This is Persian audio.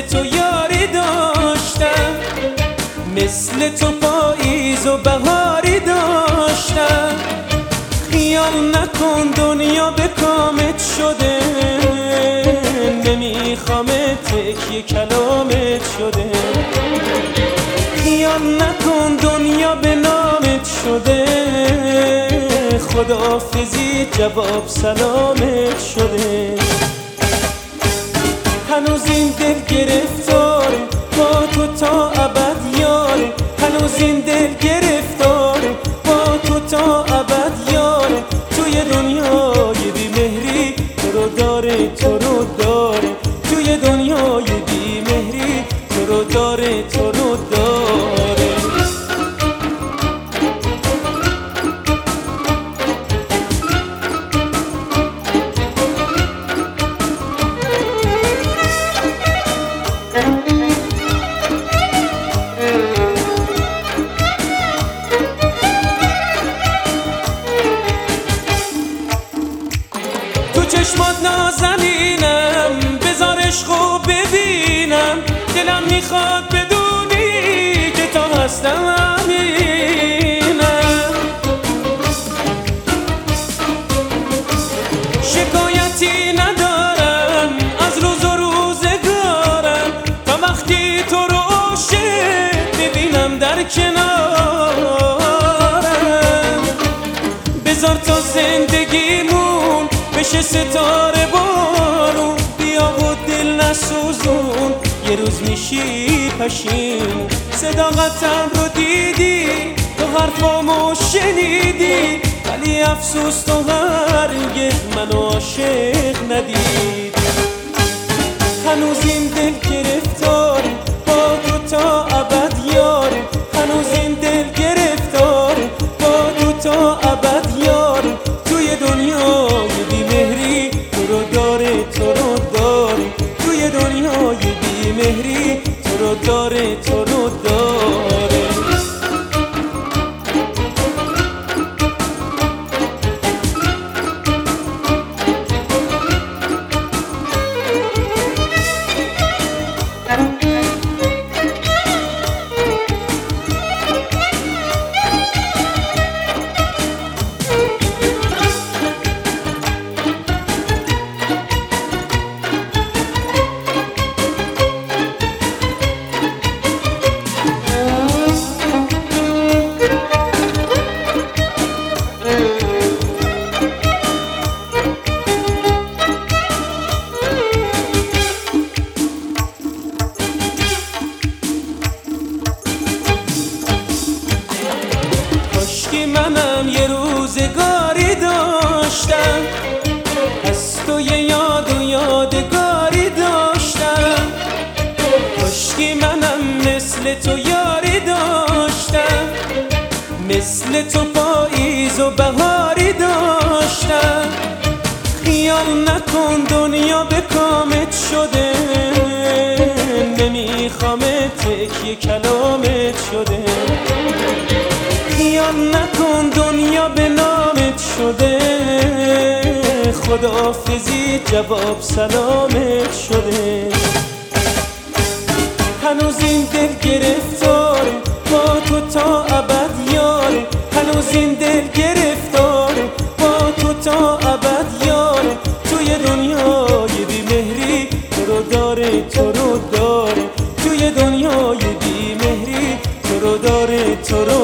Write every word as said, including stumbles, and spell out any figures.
مثل تو یاری داشتم، مثل تو پاییز و بهاری داشتم. خیال نکن دنیا به کامت شده، نمیخوامت تکیه کلامت شده. خیال نکن دنیا به نامت شده، خداحافظی جواب سلامت شده. هنوز این دل گرفتار با تو تا ابد یاره، هنوز این دل گرفتار با تو تا ابد یاره. توی دنیای بی مهری تو رو داره، تو رو داره. توی دنیای بی مهری تو رو داره، تو رو داره. تو چشمات نازنینم، بذار عشقو ببینم. دلم میخواد بدونی که تا هستم امینم. شکایتی ندارم از روز و روزگارم، تا وقتی تو رو عاشق ببینم در کنارم. بذار تا زندگیمون بشه ستاره بارون، بیا و دل نسوزون، یه روز میشی پشیمون. صداقتم رو دیدی، تو حرفامو شنیدی، ولی افسوس تو هرگز منو عاشق ندید. هنوز این دل گرفتار با تو تا ابد یاره، هنوز این دل گرفتار با تو تا ابد یاره. توی دنیای بی مهری تو رو داره، تو رو داره. توی دنیای بی مهری تو رو داره، تو رو داره. کاشکی منم یه روزگاری داشتم، از تو یه یاد و یادگاری داشتم. کاشکی منم مثل تو یاری داشتم، مثل تو پاییز و بهاری داشتم. خیال نکن دنیا به کامت شده، نمیخوامت تکیه کلامت شده. خیال نکن دنیا به نامت شده، خداحافظی جواب سلامت شده. هنوز این دل گرفتار با تو تا ابد یاره، هنوز این دل گرفتار با تو تا ابد یاره. توی دنیای بی مهری تو رو داره، تو رو داره. توی دنیای بی مهری تو رو داره، تو رو